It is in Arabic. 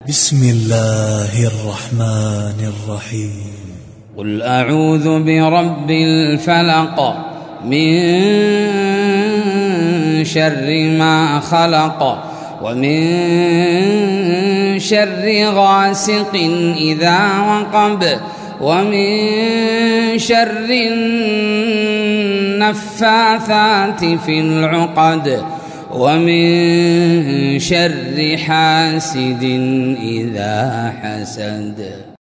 بسم الله الرحمن الرحيم. قل أعوذ برب الفلق من شر ما خلق ومن شر غاسق إذا وقب ومن شر النفاثات في العقد ومن شر حاسد إذا حسد.